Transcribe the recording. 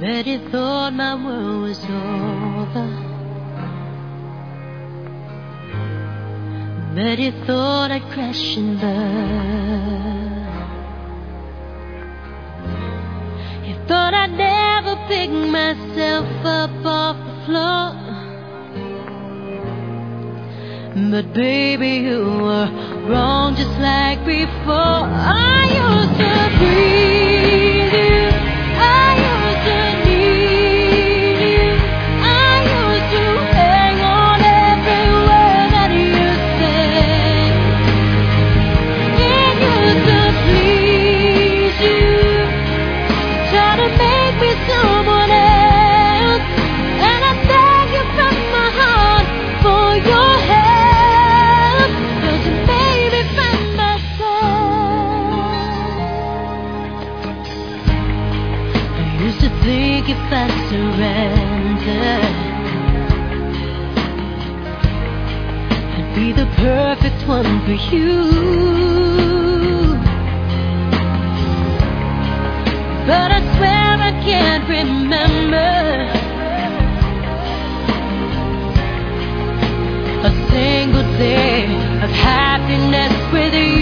Bet you thought my world was over. Bet you thought I'd crash and burn. You thought I'd never pick myself up off the floor. But baby, you were wrong just like before. I used to breathe you, I used to need you, I used to hang on every word that you said. It used to please you, try to make me someone else. And I thank you from my heart for your help, 'cause you made me find myself. I used to think if I surrendered, I'd be the perfect one for you. But I swear I can't remember a single day of happiness with you.